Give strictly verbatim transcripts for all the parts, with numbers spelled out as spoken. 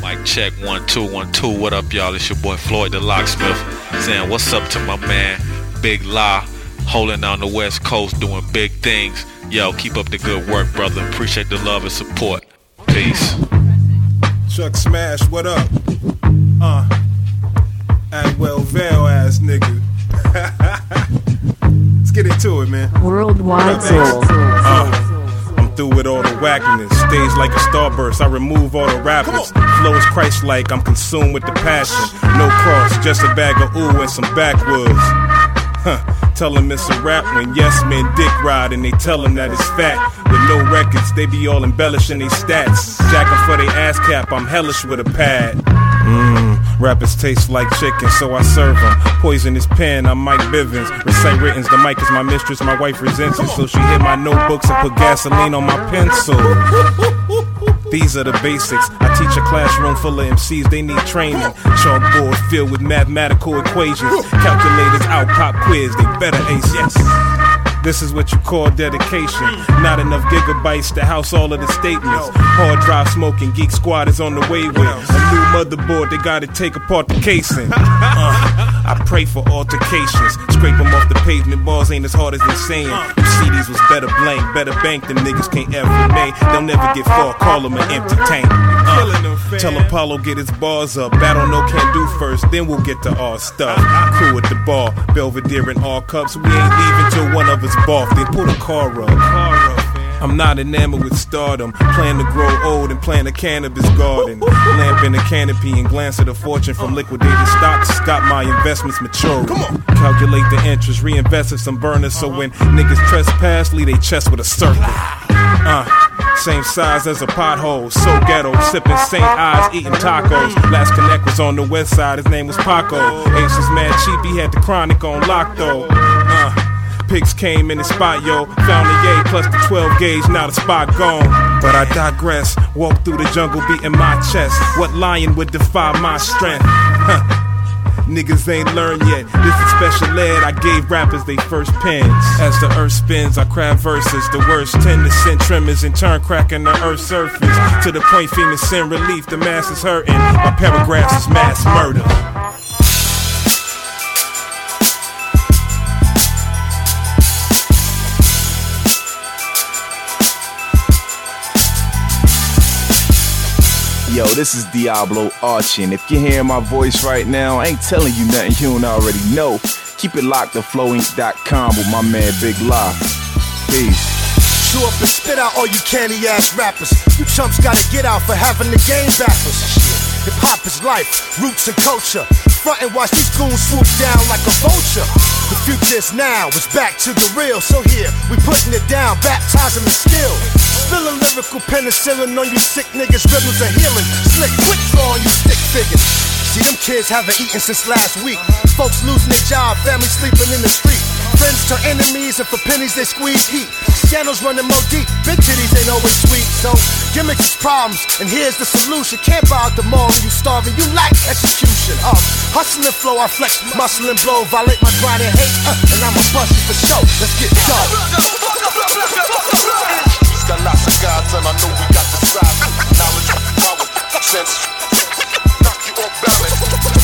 Mic check, one, two, one, two. What up, y'all? It's your boy Floyd the Locksmith saying what's up to my man Big La, holding down the West Coast, doing big things. Yo, keep up the good work, brother. Appreciate the love and support. Peace. Chuck Smash, what up? Uh, Atwell Vale ass nigga. Let's get into it, man. Worldwide Soul. Uh, I'm through with all the wackiness. Stage like a starburst, I remove all the rappers. Flows Christ-like, I'm consumed with the passion. No cross, just a bag of ooh and some backwoods. Huh. Tell him it's a rap when yes men dick ride and they tell him that it's fat. With no records, they be all embellishing they stats. Jacking for they ass cap, I'm hellish with a pad. Mmm, rappers taste like chicken, so I serve them. Poison his pen, I'm Mike Bivens. Recite writtens, the mic is my mistress, my wife resents it. So she hit my notebooks and put gasoline on my pencil. These are the basics. I teach a classroom full of M Cs, they need training. Chalkboard filled with mathematical equations. Calculators out, pop quiz, they better ace. Yes. This is what you call dedication. Not enough gigabytes to house all of the statements. Hard drive smoking, Geek Squad is on the way with a new motherboard, they gotta take apart the casing. Uh, I pray for altercations. Scrape them off the pavement, balls ain't as hard as they saying. Them C Ds was better blank, better bank than niggas can't ever make. They'll never get far, call them an empty tank. Uh, tell Apollo get his bars up. Battle no can do first, then we'll get to all stuff. Crew at the bar, Belvedere and all cups. We ain't leaving till one of us barf, then pull the car up. I'm not enamored with stardom. Plan to grow old and plant a cannabis garden. Lamp in a canopy and glance at a fortune from liquidated stocks. Got my investments maturing. Calculate the interest, reinvest in some burners. So when niggas trespass, leave they chest with a circle. Uh, same size as a pothole. So ghetto, sipping Saint Ives, eating tacos. Last connect was on the west side, his name was Paco. Ace was mad cheap, he had the chronic on lock though. Uh, Pigs came in the spot, yo. Found the yay plus the twelve gauge, now the spot gone. But I digress. Walk through the jungle beating my chest. What lion would defy my strength? Huh. Niggas ain't learned yet. This is special ed, I gave rappers they first pens. As the earth spins, I craft verses. The worst tend to send tremors and turn cracking the earth's surface. To the point famous send relief, the masses hurting. My paragraphs is mass murder. Yo, this is Diablo Archie, and if you're hearing my voice right now, I ain't telling you nothing you don't already know. Keep it locked to flow inc dot com with my man Big La. Peace. Chew up and spit out all you candy ass rappers. You chumps gotta get out for having the game backwards. Hip hop is life, roots and culture. Front and watch these goons swoop down like a vulture. The future is now, it's back to the real. So here, we putting it down, baptizing the skill. Spilling lyrical penicillin on you sick niggas, rhythms are healing. Slick quick draw on you stick figures. See them kids haven't eaten since last week. Folks losing their job, family sleeping in the street. Friends turn enemies and for pennies they squeeze heat. Scandals running more deep, big titties ain't always sweet. So gimmicks is problems, and here's the solution. Can't buy out the mall when you starving, you like execution. Uh, hustle and flow, I flex, muscle and blow. Violate my grind and hate, uh, and I'ma bust you for show. Let's get done. Got lots of gods and I know we got the size. Knowledge, power, sense. Knock you off balance.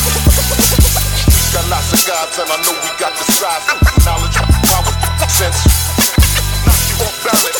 Got lots of gods and I know we got the size. Knowledge, power, sense. Knock you off balance.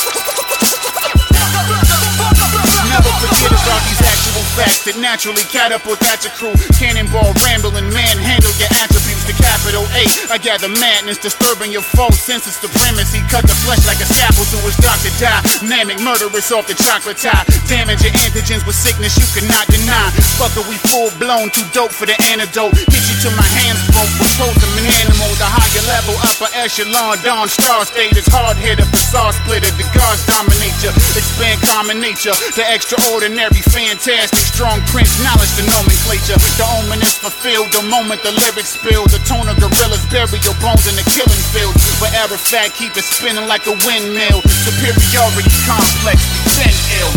Never forget about these actual facts that naturally catapult at your crew. Cannonball, rambling, manhandle your attributes to capital A. I gather madness, disturbing your false sense of supremacy. Cut the flesh like a scalpel through his doctor die. Manic, murderous off the chocolate tie. Damage your antigens with sickness you cannot deny. Fucker, we full blown, too dope for the antidote. Hit you till my hands broke. Was told them an animal, the higher level, upper echelon. Dawn star state is hard hitter, facade splitter. The gods dominate you, expand common nature. The extraordinary, fantastic, strong prince, knowledge the nomenclature. The omen is fulfilled the moment the lyrics spill. The tone of gorillas bury your bones in the killing field. But Arafat keep it spinning like a windmill. Superiority complex, we been ill.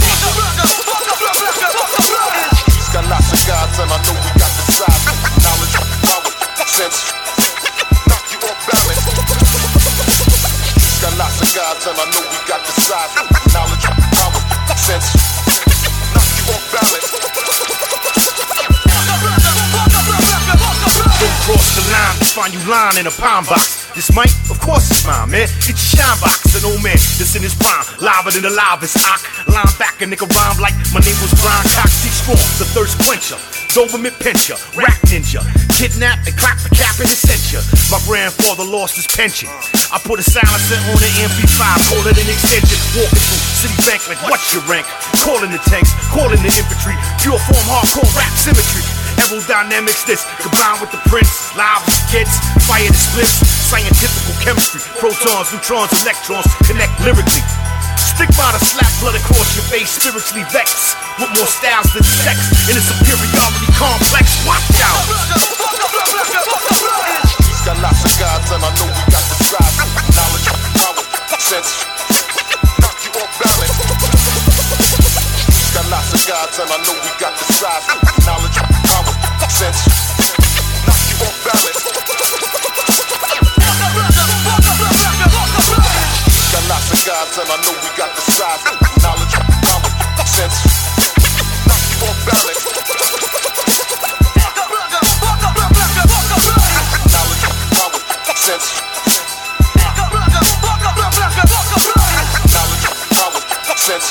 He's got lots of gods and I know we got the size. Knowledge, power, sense. Knock you off balance. He's got lots of gods and I know we got the size. Knowledge, power, sense. Knock you off balance. find you lying in a pine box. This mic, of course it's mine, man. Get your shine box. An old man that's in his prime, liver than the livest. Ock, line back a nigga rhyme like my name was Brian Cox. T Strong, the thirst quencher, Doberman pincher, rap ninja, kidnapped and clapped the cap in his censure. My grandfather lost his pension. I put a silencer on the M P five, call it an extension. Walking through Citibank like what's your rank? Calling the tanks, calling the infantry. Pure form, hardcore rap symmetry. Aerodynamics this, combined with the prince. Live kids, fire the splits. Scientific chemistry, protons, neutrons, electrons connect lyrically. Stick by the slap blood across your face, spiritually vexed with more styles than sex in a superiority complex. Watch out. He's got lots of gods and I know we got the size. Knowledge, power, sense, knock you off balance. He's got lots of gods and I know we got the size. Knowledge, power, sense, knock you off balance. Got lots of gods and I know we got the size. Knowledge, power, sense, knock you off balance. Knowledge, power, sense. Knowledge, power, sense.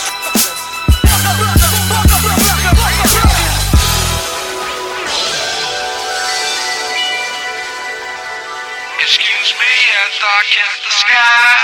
Excuse me as I kiss the sky.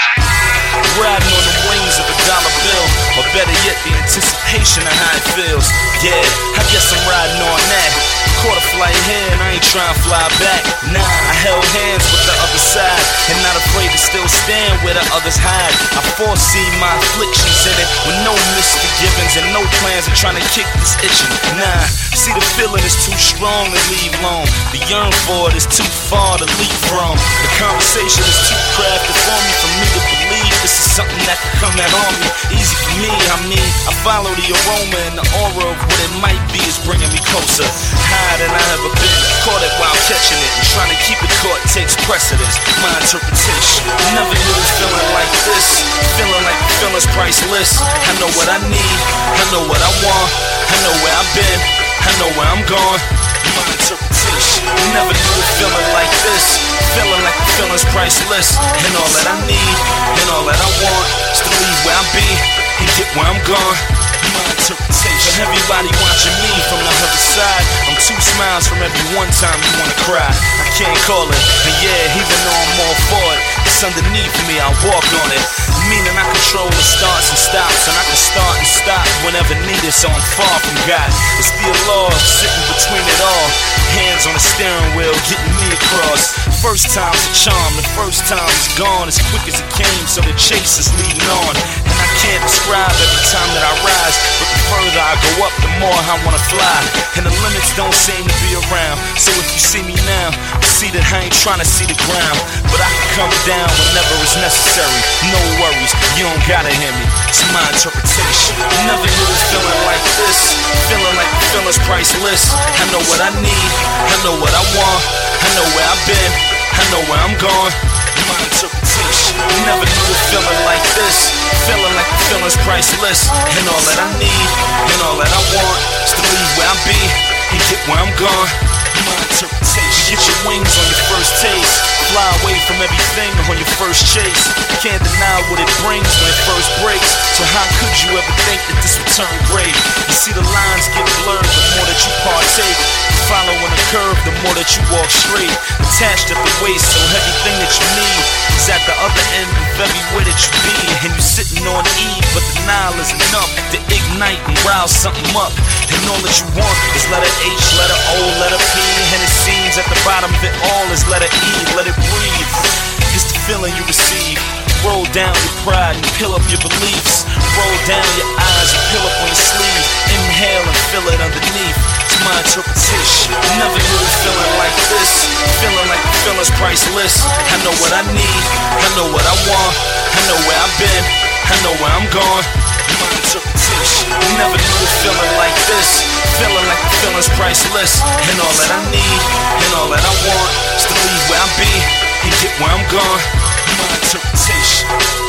Riding on the wings of a dollar bill, or better yet, the anticipation of how it feels. Yeah, I guess I'm riding on that. Caught a flight here and I ain't trying to fly back. Nah, I held hands with the other side, and not afraid to still stand where the others hide. I foresee my afflictions in it, with no misforgivings and no plans of trying to kick this itching. Nah, see the feeling is too strong to leave alone. The yearn for it is too far to leap from. The conversation is too crafted for me, for me to believe this is something that can come out on me. Easy for me, I mean, I follow the aroma and the aura of what it might be is bringing me closer. Higher than I ever been, caught it while catching it, and trying to keep it caught takes precedence. My interpretation, never knew feeling like this. Feeling like the feeling's priceless. I know what I need, I know what I want, I know where I've been, I know where I'm going. My interpretation, never knew a feeling like this. Feeling like the feeling's priceless. And all that I need, and all that I want is to leave where I be and get where I'm going. My interpretation, everybody watching me from the other side. I'm two smiles from every one time you wanna cry. I can't call it, and yeah, even though I'm all for it, it's underneath me, I walk on it. Meaning I control the starts and stops, and I can start and stop whenever needed, so I'm far from God. It's the law sitting between it all. Hands on the steering wheel, getting me across. First time's a charm, the first time is gone as quick as it came, so the chase is leading on. And I can't describe every time that I rise, but the further I go up, the more I wanna fly. And the limits don't seem to be around, so if you see me now, you see that I ain't trying to see the ground, but I can come down whenever it's necessary. No worries, you don't gotta hear me, it's my interpretation. Never knew a feeling like this. Feeling like the feeling's priceless. I know what I need, I know what I want, I know where I've been, I know where I'm going. My interpretation, never knew a feeling like this. Feeling like the feeling's priceless. And all that I need, and all that I want is to leave where I be and get where I'm going. My interpretation, get your wings on your first taste. Fly away from everything on your first chase. Can't deny what it brings when it first breaks. So how could you ever think that this would turn great? You see the lines get blurred the more that you partake. Following the curve, the more that you walk straight. Attached at the waist, so everything that you need is at the other end of everywhere that you be. And you sitting on E, but the Nile is enough to ignite and rouse something up. And all that you want is letter H, letter O, letter P. And it seems at the bottom of it all is letter E, let it breathe. It's the feeling you receive. Roll down your pride and peel up your beliefs. Roll down your eyes and peel up on your sleeve. Inhale and feel it underneath. It's my interpretation. Never knew a feeling like this. Feeling like the feeling's priceless. I know what I need, I know what I want, I know where I've been, I know where I'm going. My interpretation. Never knew a feeling like this. Feeling like the feeling's priceless. And all that I need, and all that I want is to leave where I be and get where I'm going. My interpretation.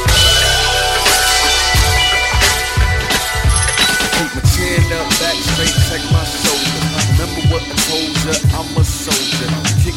Keep my chin up, back straight, check my shoulder. Remember what I told ya, I'm a soldier. Kick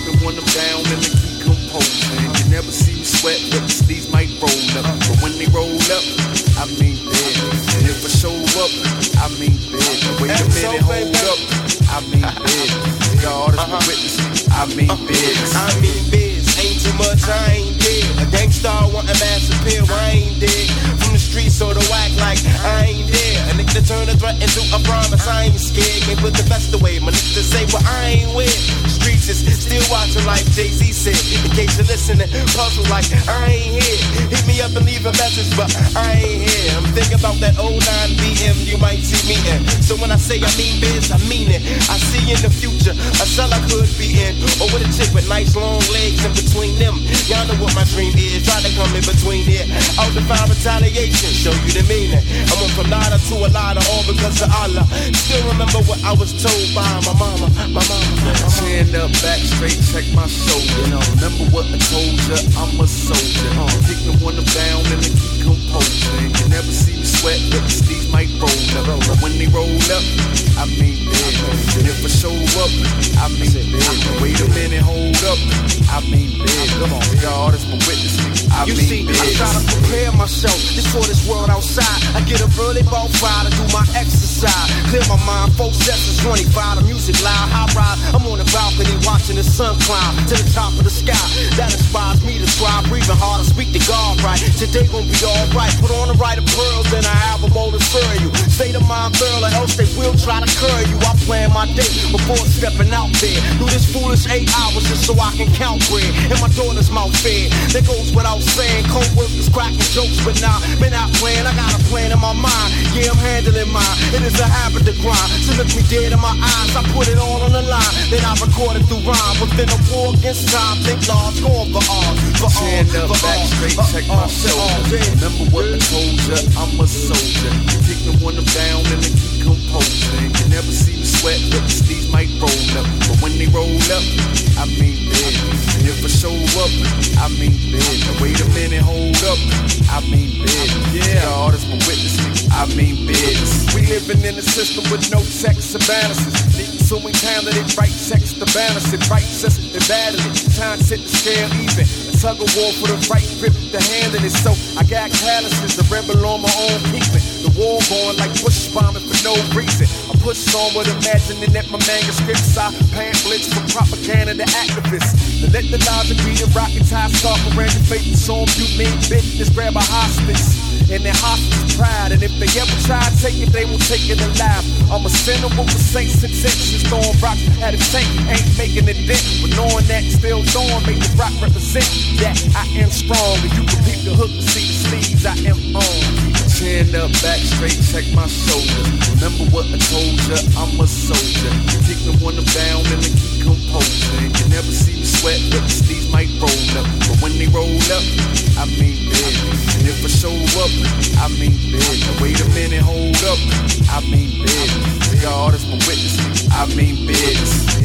the one I'm down and I keep composing. You never see me sweat, but the sleeves might roll up. But when they roll up, I mean big. And if I show up, I mean big. Wait a minute, hold up, I mean big. God is my witness, I mean big. I mean biz, ain't too much, I ain't dead. A gangstar want a mass appeal, I ain't dead. From the streets, so to whack like I ain't there. A nigga turn a threat into a promise, I ain't scared. Can't put the best away, my niggas say what I ain't with. Streets is still watching like Jay-Z said. In case you're listening, puzzle like I ain't here. Hit me up and leave a message, but I ain't here. I'm thinking about that old nine B M you might see me in. So when I say I mean biz, I mean it. I see in the future a cell I could be in, or with a chick with nice long legs in between them. Y'all know what my dream is. Try to come in between here. I'll define retaliation, show you the meaning. I went from nada to a lotta, all because of Allah. Still remember what I was told by my mama, my mama. Chin up, back straight, check my shoulder. You know, remember what I told ya, I'm a soldier. Uh, kick the one I'm down and I keep composing. You never see me sweat, but the sleeves might roll up. But when they roll up, I mean big. And if I show up, I mean big. Wait a minute, hold up, I mean big. Come on, God is my witness, I you mean see, big. I try to prepare myself just for this world outside. I get up early about five to do my exercise. Clear my mind, four sessions, twenty-five, the music loud, high ride. I'm on the balcony watching the sun climb to the top of the sky. That inspires me to try breathing harder, speak to God right. Today gon' be alright. Put on the right of pearls, then I have a bowl to serve you. State of mind thorough, or else they will try to curry you. I plan my day before stepping out there. Do this foolish eight hours just so I can count bread. And my daughter's mouth fed. That goes without saying. Co-workers cracking jokes, but now been out playing. I got a plan in my mind. Yeah, I'm handling mine. It is a habit to grind. So look me dead in my eyes. I put it all on the line. Then I record it through rhyme. Within a war against time, think large, going for all. For all, Chin up, for back all, straight, uh, check uh, my shoulder. uh, Remember what I told ya, I'm a soldier. Kick the one I'm down and I keep composing. You never see me sweat, but the sleeves might roll up. But when they roll up, I mean big. And if I show up, I mean big. Now wait a minute, hold up, I mean big. Yeah, God is my witness, I mean big. We living in a system with no checks and balances. So we talented, right sex to balance it, right system to battle it. Time to set the scale even. A tug of war for the right grip to handle it. So I got calluses, the rebel on my own keeping. The war going like bush bombing for no reason. I push on with imagining that my manuscripts are pamphlets from propaganda to activists. To let the logic be the rocket tie, start around your face. So you mean business, grab a hospice. And their hostage pride. And if they ever try to take it, they won't take it alive. I'm a sinner with the saints intentions. Throwing rocks at a tank, ain't making a dent. But knowing that, still throwing, make the rock represent that I am strong. And you can peep the hook to see the sleeves I am on. Chin up, back straight, check my shoulders. Remember what I told ya, I'm a soldier. Kick the one I'm down and I keep composing. You never see me sweat, but the sleeves might roll up. But when they roll up, I mean big. And if I show up, I mean big. Now wait a minute, hold up, I mean big. God is my witness, I mean big.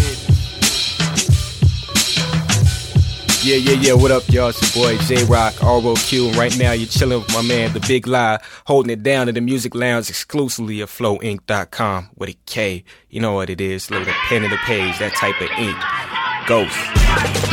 Yeah, yeah, yeah, what up, y'all? It's your boy J-Rock, R O Q, and right now you're chilling with my man, The Big Lie, holding it down in the music lounge exclusively at flow inc dot com with a K. You know what it is, little pen in the page, that type of ink. Ghost.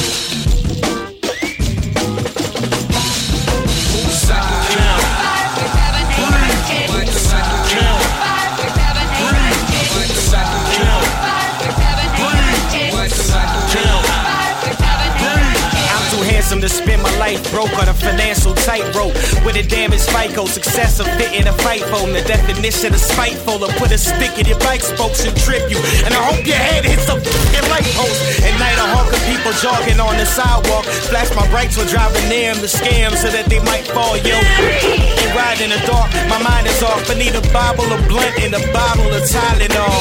To spend my life broke on a financial tightrope with a damaged FICO, success of fitting a fight phone. The definition of spiteful, or put a stick in your bike spokes and trip you. And I hope your head hits the fucking light post. At night, I hawk of people jogging on the sidewalk. Flash my brights while driving near them to scam so that they might fall, yo. And ride in the dark, my mind is off. I need a Bible, a blunt, and a bottle of Tylenol.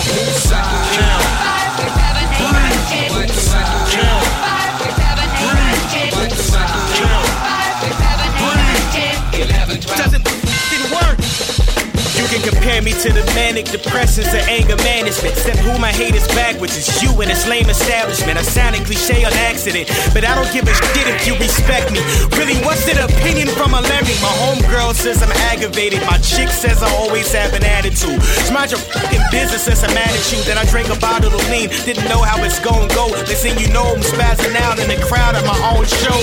Doesn't didn't work. You can compare me to the manic depressants and anger management. Step who my haters backwards is you and this lame establishment. I sounded cliche on accident, but I don't give a shit if you respect me. Really, what's the opinion from a lemming? My homegirl says I'm aggravated. My chick says I always have an attitude. It's mind your fucking business, since I'm mad at you. Then I drank a bottle of lean, didn't know how it's gon' go. Next thing you know, I'm spazzing out in the crowd at my own show.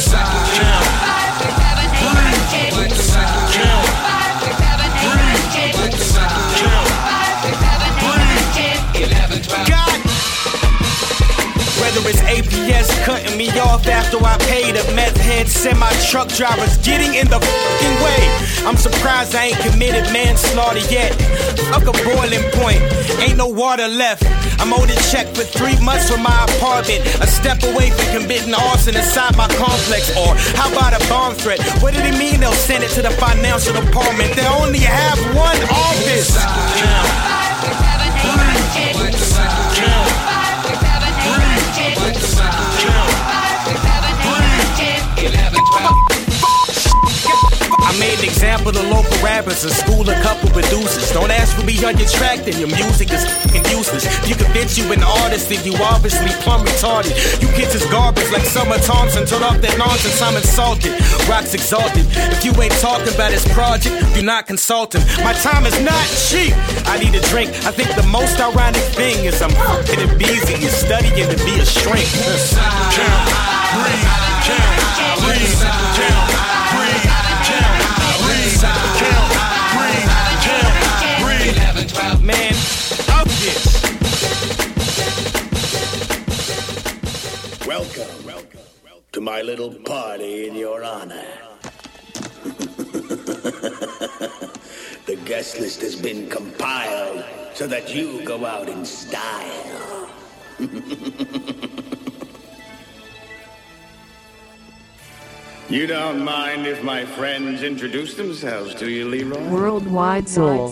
God. Whether it's A P S cutting me off after I paid, a meth head semi-truck drivers getting in the fucking way. I'm surprised I ain't committed manslaughter yet. Fuck a boiling point, ain't no water left. I'm owed a check for three months for my apartment. A step away from committing arson inside my complex. Or how about a bomb threat? What did it mean they'll send it to the financial department? They only have one office. I made an example of local rappers and school a couple producers. Don't ask for me on your track, then your music is fucking useless. You convince you an artist, then you obviously plumb retarded. You kids is garbage like Summer Thompson. Turn off that nonsense, I'm insulted. Rock's exalted. If you ain't talking about his project, do not consult him. My time is not cheap. I need a drink. I think the most ironic thing is I'm fucking it busy and studying to be a shrink. Man, up this. Welcome, welcome to my little party in your honor. The guest list has been compiled so that you go out in style. You don't mind if my friends introduce themselves to you, Leroy? Worldwide Soul.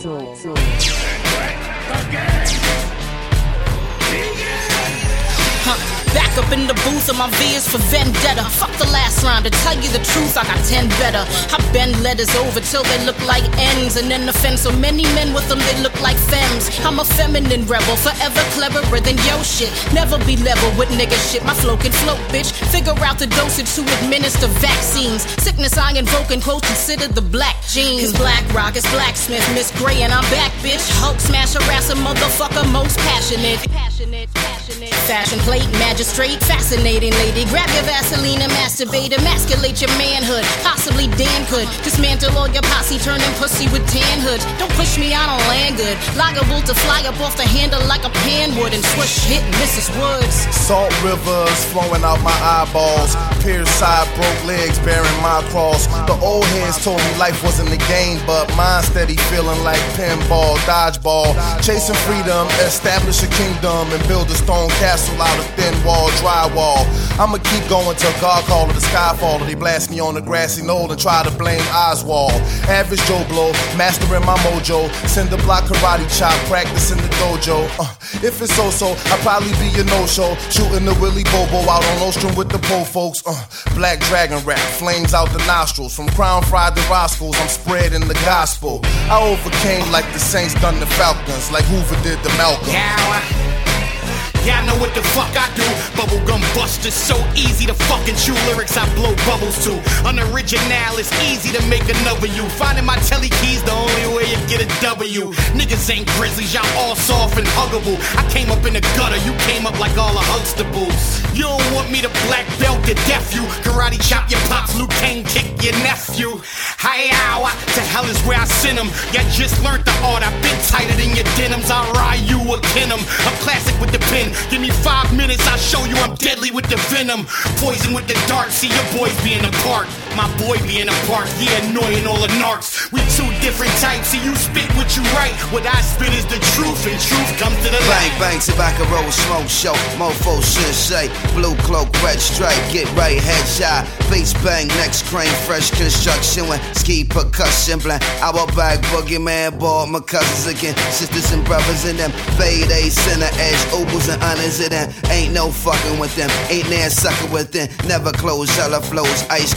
Huh. Back up in the booth and my V is for vendetta. Fuck the last round, to tell you the truth, I got ten better. I bend letters over till they look like N's, and then offend so many men with them they look like femmes. I'm a feminine rebel, forever cleverer than yo shit. Never be level with nigga shit, my flow can float, bitch. Figure out the dosage to administer vaccines. Sickness I invoke and quote, consider the black genes. Cause Black Rock is blacksmith, Miss Gray and I'm back, bitch. Hulk smash, harass a motherfucker, most passionate. Passionate, passionate. Fashion plate, magistrate, fascinating lady. Grab your Vaseline and masturbate, emasculate your manhood. Possibly Dan could dismantle all your posse, turning pussy with tan hoods. Don't push me, I don't land good. Liable to fly up off the handle like a pan would and swish hit Missus Woods. Salt rivers flowing out my eyeballs. Pierced side, broke legs bearing my cross. The old heads told me life wasn't a game, but mine steady feeling like pinball, dodgeball. Chasing freedom, establish a kingdom, and build a stone castle out of thin wall, drywall. I'ma keep going till God call or the sky fall, or they blast me on the grassy knoll and try to blame Oswald. Average Joe Blow, mastering my mojo. Cinder block karate chop, practice in the dojo. Uh, if it's so-so, I'll probably be a no-show. Shooting the Willy Bobo out on Ostrom with the po folks. Uh, Black Dragon rap, flames out the nostrils. From Crown Fried to Roscoe's, I'm spreading the gospel. I overcame like the Saints done the Falcons, like Hoover did the Malcolm. Yeah. Yeah, I know what the fuck I do. Bubblegum bust is so easy to fucking chew. Lyrics I blow bubbles to. Unoriginal, it's easy to make another you. Finding my telly keys the only way you get a W. Niggas ain't grizzlies, y'all all soft and huggable. I came up in the gutter, you came up like all the Huxtables. You don't want me to black belt to death you. Karate chop your pops, Luke Kang kick your nephew. Hi-yow, to hell is where I send them. You just learned the art, I've been tighter than your denims. I ride you a Kenem. I'm classic with the pen. Give me five minutes, I'll show you I'm deadly with the venom. Poison with the dart, see your boys being apart. My boy being apart, yeah, annoying all the narcs. We two different types, see you spit what you write. What I spit is the truth, and truth comes to the light. Bang, bang, tobacco roll, smoke show. Mofo should say, blue cloak, red stripe. Get right, headshot. Bass bang, next crane, fresh construction. When ski percussion blend. Our bag, boogeyman, ball, my cousins again. Sisters and brothers in them. Fade A, center edge, opals and honors in them. Ain't no fucking with them. Ain't there sucker with them. Never close, hella flows, ice cold, never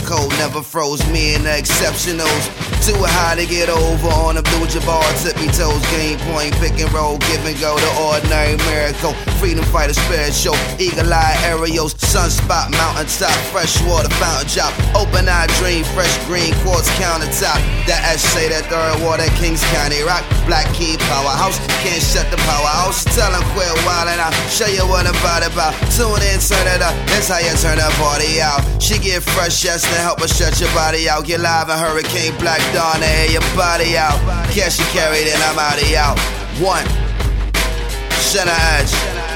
never froze. Me and the exceptionals. Too high to get over on a blue Jabbar, tippy toes, game point, pick and roll, give and go, the ordinary miracle. Freedom fighter spiritual, eagle eye aerials, sunspot, mountaintop, freshwater fountain drop, open eye dream, fresh green quartz countertop. That S say that third water, Kings County rock, black key powerhouse, can't shut the powerhouse. Tell them quit wildin' out, show you what I'm about about. Tune in, turn it up, that's how you turn the party out. She get fresh, yes, to help her stretch your body out. Get live in Hurricane Black Dawn, to air your body out. Cash you carry, then I'm out of out. One, center edge.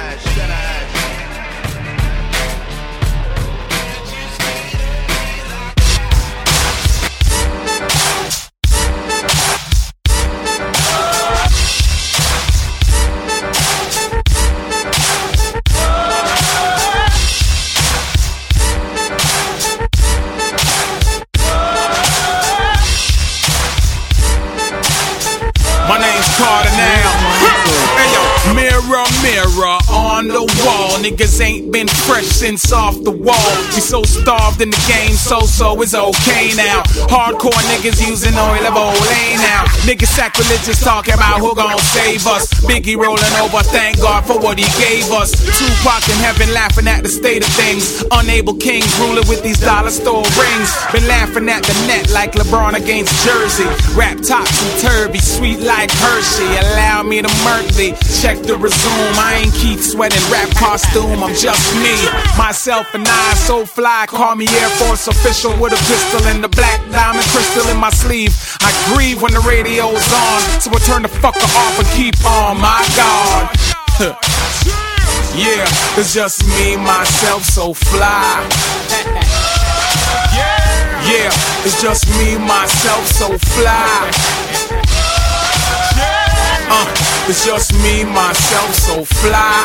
Mirror on the wall, niggas ain't been fresh since off the wall. We so starved in the game, so so it's okay now. Hardcore niggas using oil of Olay now. Niggas sacrilegious talking about who gon' save us. Biggie rolling over, thank God for what he gave us. Tupac in heaven laughing at the state of things. Unable kings ruling with these dollar store rings. Been laughing at the net like LeBron against Jersey. Rap topsy-turvy, sweet like Hershey. Allow me to murk thee, check the resume. I ain't Keith Sweating rap costume, I'm just me. Myself and I, so fly, call me Air Force official with a pistol and the black diamond crystal in my sleeve. I grieve when the radio's on, so I turn the fucker off and keep on, my God. Yeah, it's just me, myself, so fly. Yeah, it's just me, myself, so fly. Uh, it's just me, myself, so fly.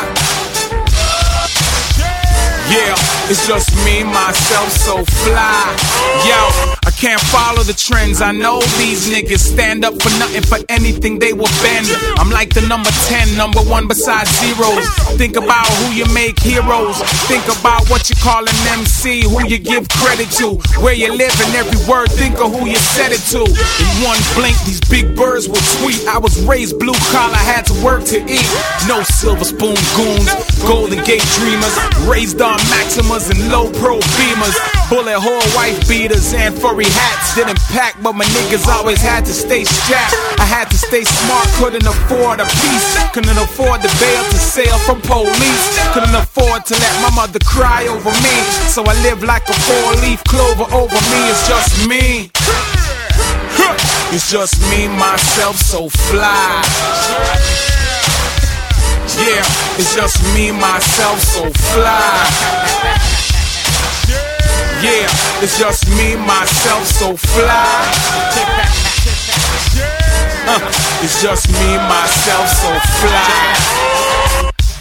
Yeah, it's just me, myself, so fly. Yo, I can't follow the trends. I know these niggas stand up for nothing, for anything they will bend. I'm like the number ten, number one besides zeros. Think about who you make heroes. Think about what you call an M C, who you give credit to. Where you live and every word, think of who you said it to. In one blink, these big birds will tweet. I was raised blue collar, had to work to eat. No silver spoon goons, Golden Gate dreamers. Raised on Maximas and low pro beamers. Bullet hole wife beaters and furry hats. Didn't pack, but my niggas always had to stay strapped. I had to stay smart, couldn't afford a piece. Couldn't afford the bail to sail from police. Couldn't afford to let my mother cry over me. So I live like a four-leaf clover over me. It's just me. It's just me, myself, so fly. Yeah, it's just me, myself, so fly. Yeah, it's just me, myself, so fly. Uh, it's just me, myself, so fly.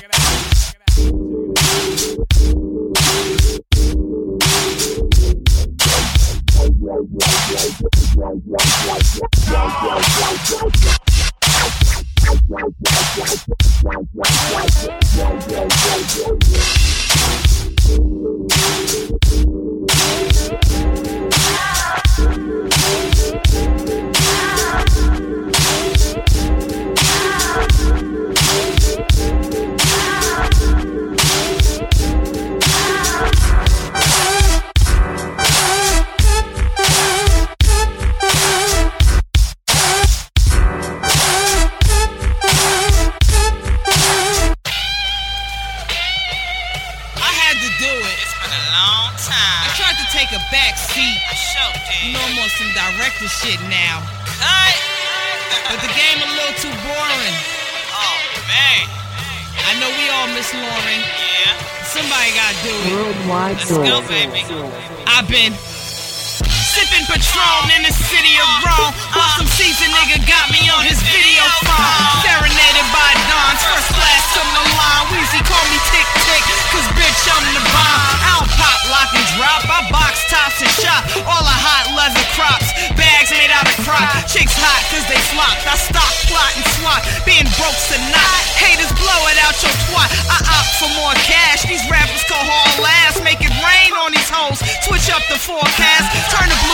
Shit now. Cut. But the game a little too boring. Oh man. I know we all miss Lauren. Yeah. Somebody gotta do it. Worldwide Let's go, baby. I've been sipping Patron in the city of Rome. While some seasoned nigga got me on his video phone. Serenaded by Dons, first class to Milan. Weezy call me Tick Tick, cause bitch I'm the bomb. I don't pop, lock and drop. I box tops and shop. All the hot leather crops. Bags made out of crop. Chicks hot cause they flocked. I stop, plot and swat. Being broke's a knot. Haters blow it out your twat. I opt for more cash. These rappers can haul ass. Make it rain on these hoes. Switch up the forecast. Turn the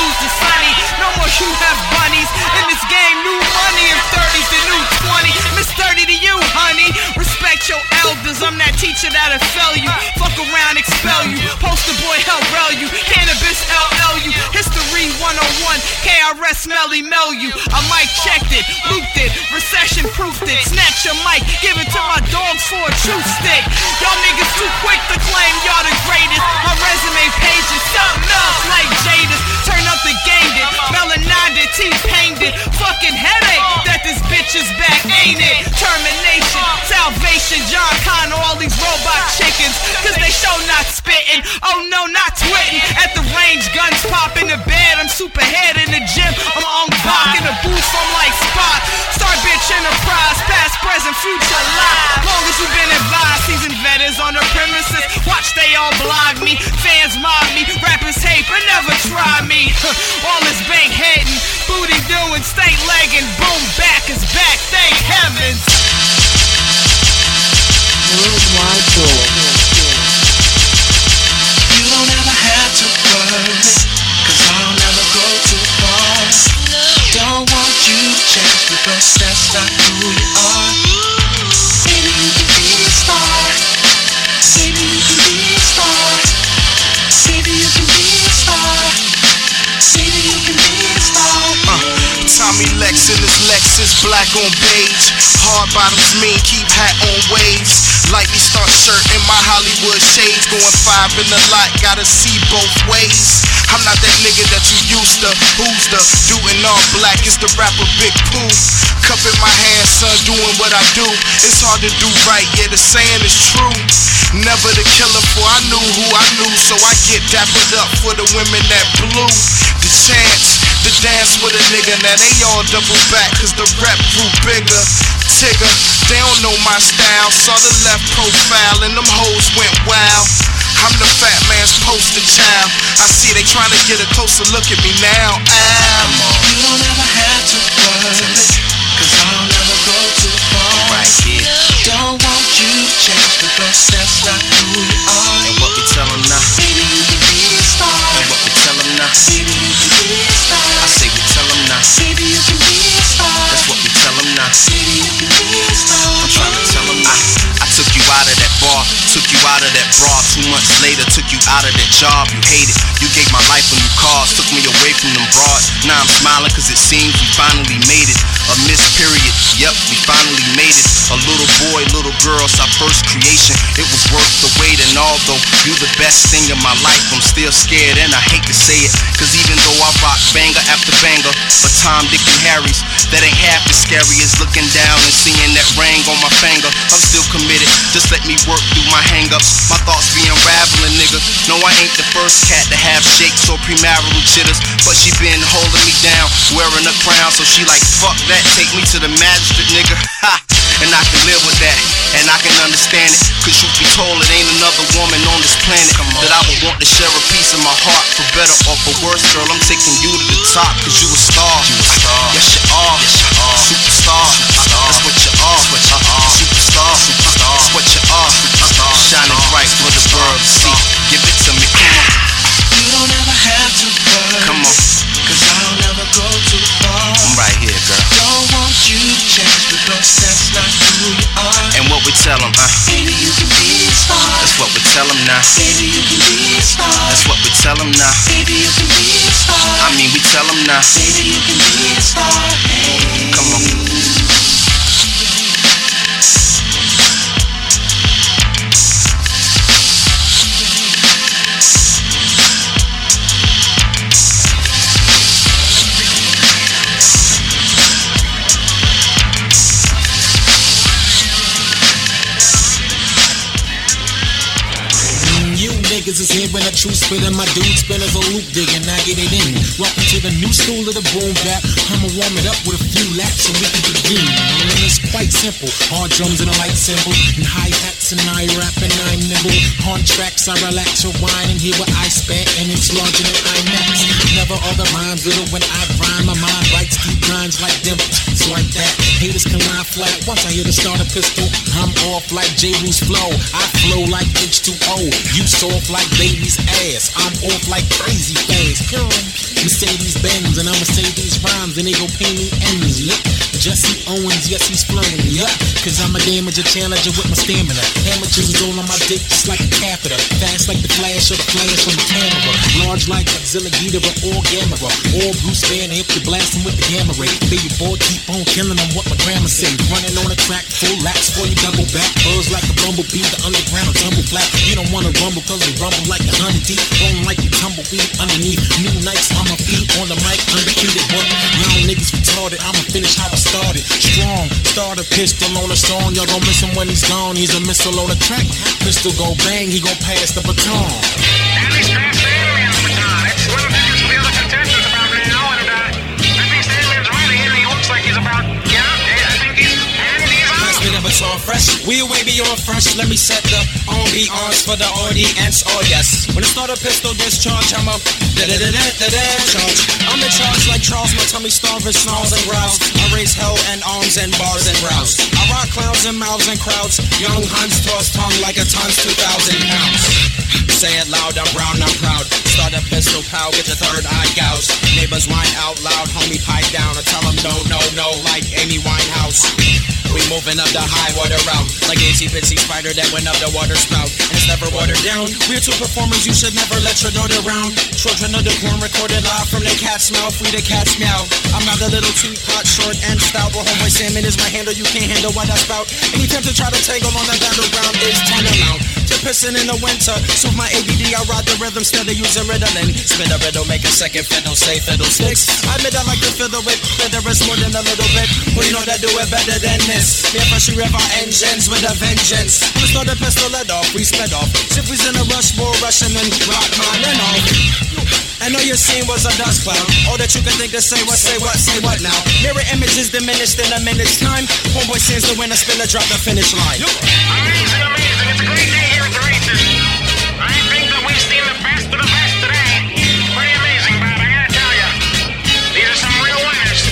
you have bunnies. In this game, new money. If thirty's the new twenty, Miss thirty to you, honey. Respect your elders, I'm that teacher that'll fail you. Fuck around, expel you. Poster boy, hell rail you. Cannabis, L L U. History one oh one, K R S, Melly Mel you. I mic checked it, looped it, recession proofed it. Snatch your mic, give it to my dogs for a true stick. Y'all niggas too quick to claim y'all the greatest. My resume page is something else like Jada's. Turn up the game it, melanized, T-painted it. Fucking headache that this bitch is back, ain't it? Termination, salvation, John Connor, all these robot chickens. Cause they show not spitting, oh no, not twitting. At the range, guns pop in the bed. I'm superhead in the gym, I'm on Bach in the booth, I'm like Spot. Star bitch enterprise, past, present, future, live. Long as you been advised, seasoned veterans on the premises. Watch they all blog me, fans mob me, rappers hate but never try me. All this bank heading, booty doing, state legging, boom, back is back, thank heavens. Worldwide tour. You don't ever have to worry, cause I'll never go too far. Don't want you to change because that's not who you are. Baby, you can be a star. Baby, you can be a star. Baby, you can be a star. Baby, you can be a star. Uh, Tommy Lex in his Lexus, black on beige. Hard bottoms mean keep hat on waves. Lightly start shirt in my Hollywood shades. Going five in the lot, gotta see both ways. I'm not that nigga that you used to. Who's the doing all black? It's the rapper Big Pooh. Cup in my hand, son, doing what I do. It's hard to do right, yeah, the saying is true. Never the killer, for I knew who I knew. So I get dappered up for the women that blew the chance to dance with a nigga. Now they all double back, cause the rep grew bigger. Tigger, they don't know my style. Saw the left profile and them hoes went wild. I'm the fat man's poster child. I see they trying to get a closer look at me now. Ow. You don't ever have to worry, cause I'll never go too far. Right here. Don't want you to change because that's not who you are. And what we tell them now? Baby, you can be a star. And what we tell them now? Baby, you can be a star. I say we tell them now. Baby, you can be a star. That's what we tell them now. Baby, you can be a star. I'm trying to tell them now. I took you out of that bar, took you out of that bra. Two months later, took you out of that job. You hated. You gave my life a new cause, took me away from them broads. Now I'm smiling cause it seems we finally made it. A miss period, yep, we finally made it. A little boy, little girl, it's our first creation. It was worth the wait, and although you the best thing in my life, I'm still scared and I hate to say it. Cause even though I rock banger after banger, but Tom, Dick, and Harry's, that ain't half as scary as looking down and seeing that ring on my finger. I'm still committed, just let me work through my hang-ups. My thoughts be unraveling, nigga. No, I ain't the first cat to have shakes or premarital jitters, but she been holding me down, wearing a crown, so she like, fuck that, take me to the magistrate, nigga. Ha! And I can live with that, and I can understand it. Cause you be told it ain't another woman on this planet that I would want to share a piece of my heart. For better or for worse, girl, I'm taking you to the top. Cause you a star, you a star. Yes, you are, yes, you are. Superstar, superstar. That's what you are, that's what you are. Superstar, superstar. That's what you are, superstar. Shining bright for the world to see. Give it to me, come on. You don't ever have to worry, come on, cause I'll never go too far. I'm right here, girl. Don't want you to change because that's not who you are. And what we tell them, uh baby, you can be a star. That's what we tell them now. Baby, you can be a star. That's what we tell them now. Baby, you can be a star. I mean, we tell them now. Baby, you can be a star. Hey. Come on. Niggas is hearing a true spit and my dude spinners a loop digging, I get it in. Welcome to the new school of the boom bap. I'ma warm it up with a few laps so we can begin. And it's quite simple. Hard drums and a light cymbal, and hi-hats and I rap and I nibble. On tracks I relax or whine and hear what I spit, and it's larger than IMAX. Never all the rhymes little when I rhyme. My mind writes deep lines like dimples. just like that. Haters can lie flat. Once I hear the starter pistol, I'm off like J-Boo's flow. I flow like H two O. You soft like baby's ass. I'm off like crazy fast. Mercedes Benz, and I'ma say these rhymes, and they gon' pay me ends. Yep. Jesse Owens, yes, he's flowing. Yup. Cause I'm a damager, challenger with my stamina. Amateurs is all on my dick, just like a catheter. Fast like the flash or the flash on the camera. Large like Godzilla, Ghidorah, or Gamera. Or Bruce Banner, if you blast him with the gamma ray. Baby boy, keep on killing them, what my grandma say. Running on a track, full laps for you double back. Buzz like a bumblebee, the underground tumble flat. You don't wanna rumble cause we rumble like a hundred deep. Rolling like you tumbleweed underneath. New nights on my feet, on the mic, undefeated. What? Young niggas retarded, I'ma finish how I started. Strong, start a pistol on a song. Y'all gon' miss him when he's gone. He's a missile on a track. Pistol go bang, he gon' pass the baton. And he's passed the enemy on the baton. It's one of the things the other contestants about now, and uh, I think Sandman's ready, and he looks like he's about, yeah, I think he's, and he's on. We never saw fresh, we way beyond fresh. Let me set the ambiance for the audience, oh yes. When I start a pistol discharge, I'm a da-da-da-da-da-da charge. I'm in charge like Charles, my tummy starving, snarls and growls. I raise hell and arms and bars and rouse. I rock clowns and mouths and crowds. Young Hans toss tongue like a ton's two thousand pounds. Say it loud, I'm brown, I'm proud. Start a pistol, pal, get your third eye gouged. Neighbors whine out loud, homie pipe down. I tell them no, no, no, like Amy Winehouse. We moving up the high water route, like a itsy bitsy spider that went up the water spout, and it's never watered down. We're two performers, you should never let your daughter round. Children of the corn recorded live from the cat's mouth, we the cat's meow. I'm not a little teapot, short and stout, but homeboy Salmon is my handle, you can't handle what I spout. Any attempt to try to tangle on the battleground is tantamount to pissing in the winter. So my A D D, I ride the rhythm, instead of using Ritalin. Spin a riddle, make a second fiddle, say fiddle sticks. I admit I like to fiddle with fiddlers more than a little bit, but you know that do it better than this. Me and Freshie River engines with a vengeance. We start the pistol let off, we sped off. If we's in a rush, more rushing and rock mine and off. I know your scene was a dust cloud. All that you can think to say what, say what, say what now. Mirror images diminished in a minute's time. Homeboy sends the winner, spinner, drop the finish line. Amazing, amazing. It's a great day here at the races. I think that we've seen the best of the best today. Pretty amazing, Bob, I gotta tell you. These are some real winners.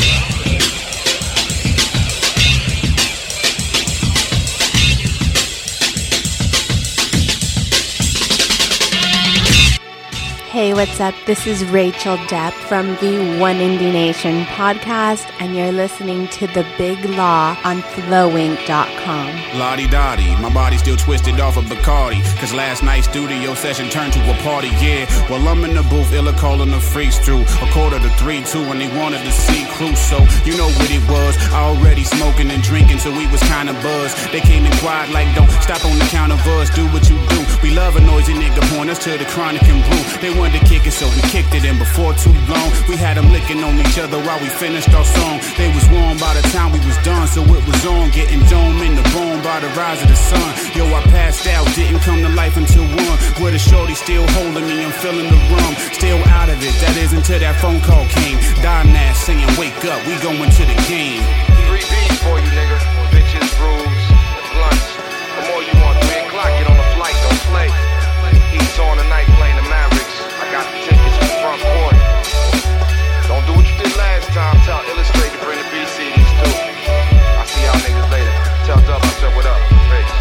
Hey, what's up? This is Rachel Depp from the One Indie Nation podcast, and you're listening to The Big Law on flow inc dot com. Lottie-dottie, my body still twisted off of Bacardi, cause last night's studio session turned to a party, yeah. Well, I'm in the booth, Illa calling the freaks through a quarter to three, two, and they wanted to see Crusoe. You know what it was, already smoking and drinking, so we was kinda buzzed. They came in quiet like, don't stop on the count of us, do what you do. We love a noisy nigga, point us to the chronic and brew. They wanted to kick it, so we kicked it, and before too long, we had them licking on each other while we finished our song. They was warm by the time we was done, so it was on, getting dome in the bone by the rise of the sun. Yo, I passed out, didn't come to life until one, where the shorty still holding me, I'm feeling the rum, still out of it, that is until that phone call came. Dying ass saying, wake up, we going to the game. Three B's for you, nigga. Bitches, brews, and blunts. The more you want, three o'clock, get on the flight, don't play. Heat's on tonight, playing the Mavericks. I got the tickets in the front court. Don't do what you did last time. Tell Illustrate to bring the B C Ds too. I'll see y'all niggas later. Tell Dub I said what up. Peace.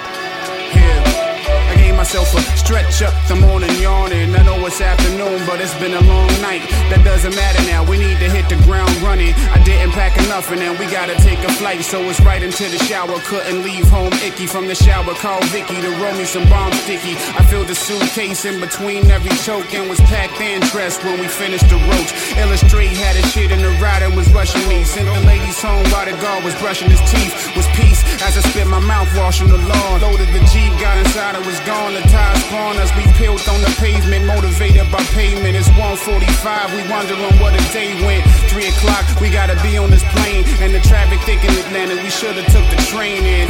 Yeah, I gave myself a stretch up the morning yawning. I know it's afternoon, but it's been a long night. That doesn't matter now, we need to hit the ground running. I didn't pack enough and then we gotta take a flight, so it's right into the shower. Couldn't leave home icky from the shower. Called Vicky to roll me some bomb sticky. I filled the suitcase in between every choke and was packed and dressed when we finished the roach. Illustrate had a shit in the ride and was rushing me. Sent the ladies home while the guard was brushing his teeth. Was peace as I spit my mouthwash on the lawn. Loaded the Jeep, got inside, it was gone. The tires spawned us, we peeled on the pavement, motivated by payment. It's one forty-five, we wondering what a day went. Three o'clock, we gotta be on this plane, and the traffic thick in Atlanta, we should've took the train in.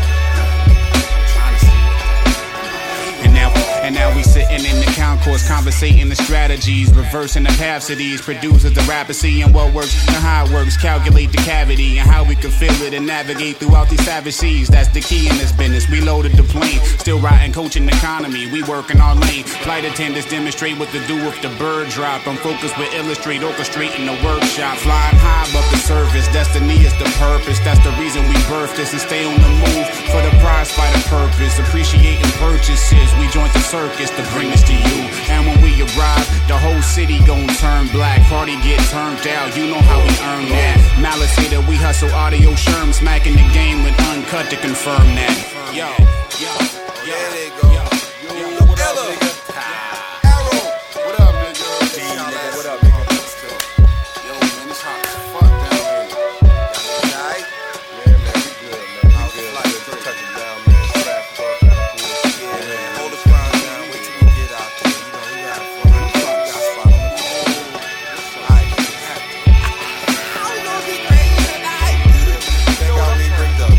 Concourse conversating the strategies, reversing the paths of these producers, the rappers seeing what works and how it works, calculate the cavity and how we can feel it and navigate throughout these savage seas. That's the key in this business. We loaded the plane, still riding, coaching the economy. We working our lane. Flight attendants demonstrate what to do if the bird drop. I'm focused with illustrate, orchestrating the workshop. Flying high above the surface, destiny is the purpose. That's the reason we birthed this and stay on the move for the prize, fight a purpose. Appreciating purchases, we joined the circus to bring this to you. And when we arrive, the whole city gon' turn black. Party get turned out, you know how we earn that. Malice say that we hustle audio sherm, smacking the game with uncut to confirm that. Yo, yo, yo, there they go. Yo, yo, yo, what up, nigga? Arrow, what up, nigga? What up, nigga? Yo, man, it's hot as fuck down here. Y'all alright? Yeah, man, we good, man. We good, like good. Touch it down, man. Trap talk, kind of cool. Yeah, man. Hold the crowd down. Wait till we get out there. You know, we got fun. We got a spot on the phone. Alright, how we gonna get crazy tonight? Think I'll be bricked up.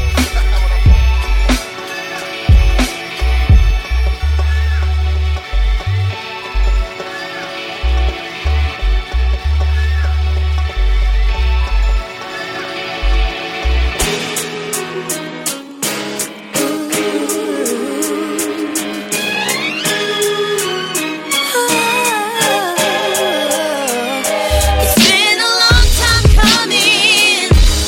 It's been a long time coming.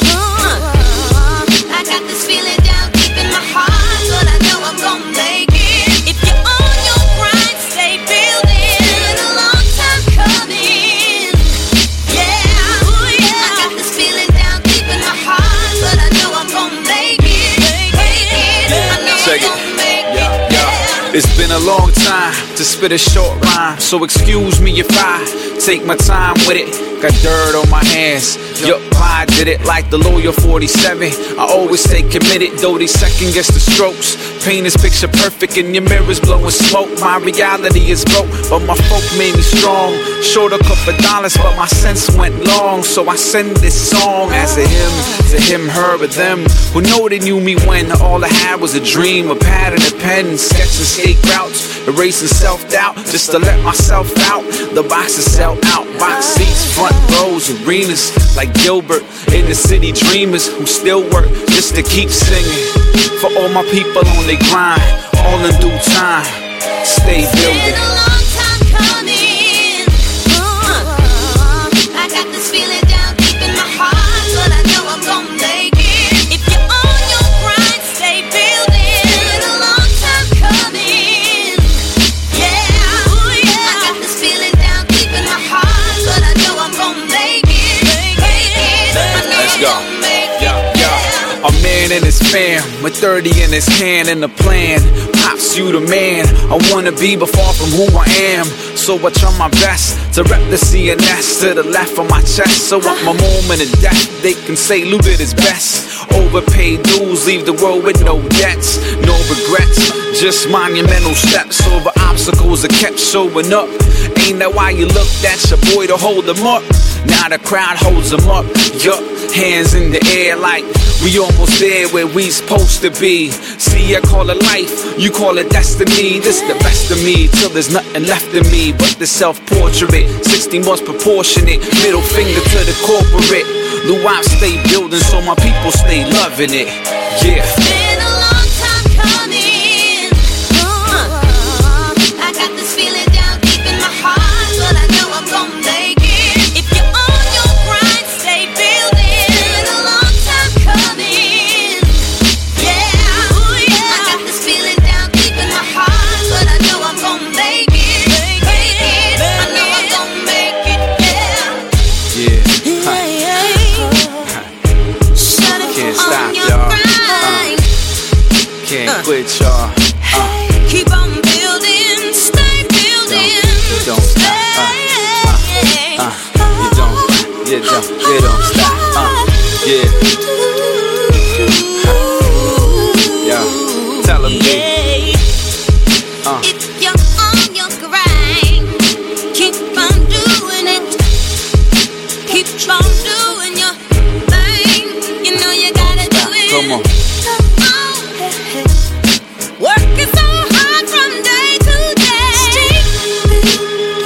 I got this feeling down deep in my heart, but I know I'm gonna make it. If you're on your grind, stay building. It's been a long time coming. Yeah, I got this feeling down deep in my heart, but I know I'm gonna make it. I know I'm Check it. gonna make it. Yeah, yeah. It's been a long time to spit a short rhyme, so excuse me if I take my time with it. Got dirt on my hands, yup, I did it like the lawyer forty-seven. I always stay committed, though they second guess the strokes. Paint this picture perfect and your mirror's blowing smoke. My reality is broke, but my folk made me strong. Short a couple dollars, but my sense went long. So I send this song as a hymn to him, her, or them who know they knew me when all I had was a dream, a pad and a pen, sketching skate routes, erasing self-doubt just to let myself out. The boxes sell out, box seats, front rows, arenas like Gilbert in the city dreamers who still work just to keep singing. For all my people on their grind, all in due time, stay building. It's been a long time coming. I got this feeling down deep in my heart, but I know I'm gonna make it. If you're on your grind, stay building. It's been a long time coming. Yeah, I got this feeling down deep in my heart, but I know I'm gonna make it. Let's go. Yeah, yeah. A man and his fam, with thirty in his hand and a plan. Pops, you the man I wanna be, but far from who I am. So I try my best to rep the C N S to the left of my chest. So at my moment of death, they can say Lou did his best. Overpaid dues, leave the world with no debts, no regrets, just monumental steps over obstacles that kept showing up. Ain't that why you looked at your boy to hold him up? Now the crowd holds him up, yup, hands in the air like we almost there where we supposed to be. See, I call it life, you call it destiny. This the best of me, till there's nothing left of me but the self-portrait, sixty months proportionate, middle finger to the corporate. Luau stay building so my people stay loving it, yeah. It's been a long time coming. I got this feeling down deep in my heart, but I know I'm gonna make it. If you're on your grind, stay building. It's been a long time coming. Yeah, I got this feeling down deep in my heart, but I know I'm gonna make it. I know I'm gonna make it. Yeah, huh. Can't stop, y'all. Uh, can't quit, y'all. Uh, Keep on building, stay building. you don't stop. Uh, uh, uh, you don't, you don't, you don't stop. Uh, yeah. Yo, tell 'em me. Uh. If you're on your grind, keep on doing it. Keep on doing your thing. You know you gotta do it. Come on. Working so hard from day to day.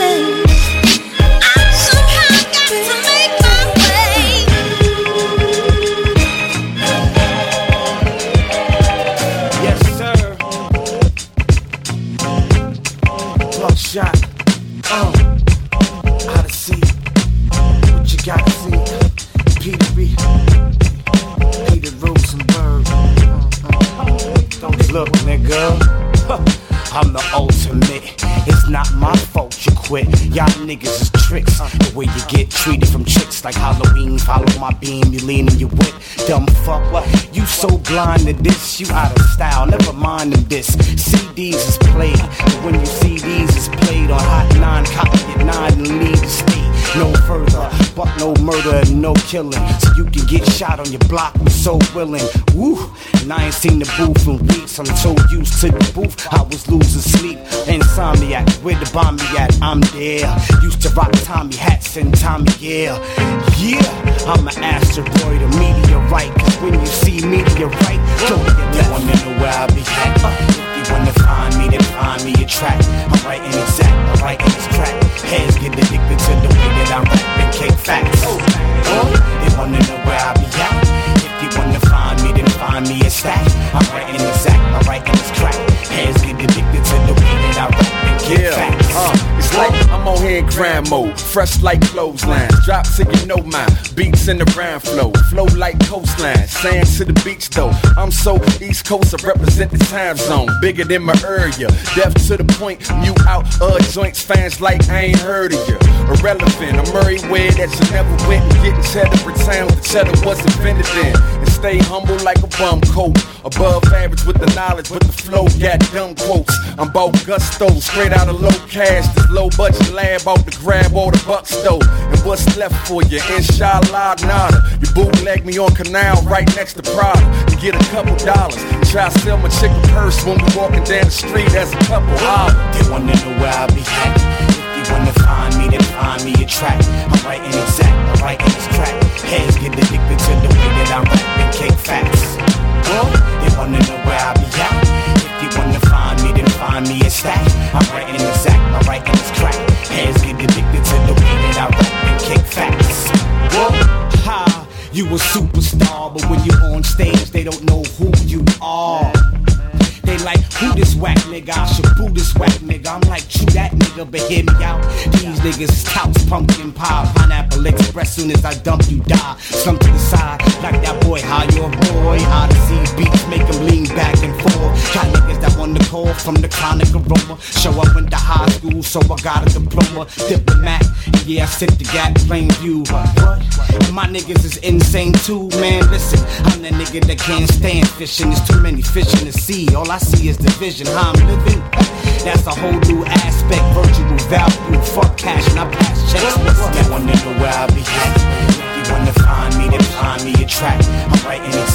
I'm the ultimate. It's not my fault you quit. Y'all niggas is tricks. The way you get treated from chicks like Halloween. Follow my beam, you lean and you wit. Dumb fuck, what? You so blind to this, you out of style. Never mind them this. C Ds is played, but when you C Ds is played on Hot nine, copy at nine and leave the state. No further, but no murder and no killing. So you can get shot on your block, I'm so willing. Woo, and I ain't seen the booth in weeks. I'm so used to the booth, I was losing sleep. Insomniac, where the bomb me at? I'm there. Used to rock Tommy hats and Tommy, yeah. Yeah, I'm an asteroid, a meteorite. Cause when you see meteorite, don't you wanna know where I be at? If you wanna find me, then find me a track. I'm writing exact, I'm writing this track. Heads get addicted to the way that I'm rapping cake facts. Oh, they wanna know where I be at. If you wanna find me, then find me a stack. I'm writing exact, I'm writing this track. Heads get addicted to the way that I'm rapping cake yeah, facts. Uh, it's like I'm on here in grind mode, fresh like clotheslines. Drop so you know mine, beats in the rhyme flow. Flow like coastline, sand to the beach though. I'm so East Coast, I represent the time zone. Bigger than my area, deaf to the point. Mute out uh joints, fans like I ain't heard of you. Irrelevant, I'm everywhere that you never went. And getting cheddar, return with the cheddar was invented in. And stay humble like a bum coat. Above average with the knowledge, but the flow got dumb quotes. I'm bout gusto, straight out of low cash. This low budget lab out to grab all the bucks though. And what's left for you? Inshallah, nada. You bootleg me on Canal right next to Prada. You get a couple dollars. Try to sell my chicken purse when we walking down the street as a couple hollers. They wanna know where I be at. If you wanna find me, then find me a track. I'm writing exact, I'm writing this track. Heads get addicted to the way that I'm rapping cake facts. Well, they wanna know where I be at. If you wanna find me, then find me a stack. I'm writing exact, I'm writing this track. Heads get addicted to the way that I'm rapping cake facts. Well, ha, you a superstar, but when you on stage, they don't know who you are. They like, who this whack nigga? I should boo this whack nigga. I'm like, chew that nigga, but hear me out. These niggas is touts, pumpkin pie, pineapple express. Soon as I dump, you die. Slump to the side, like that boy. How you a boy? How to see beats, make them lean back and forth. Got niggas that want to call from the chronic aroma. Show up in the high school, so I got a diploma. Diplomat, and yeah, I sit the gap, plain view. What? And my niggas is insane too, man. Listen, I'm that nigga that can't stand fishing. There's too many fish in the sea. All I see is division. How I'm living, that's a whole new aspect. Virtual value, fuck cash, and I pass checks. They wanna know where I be at. If you wanna find me, then find me a track. I'm writing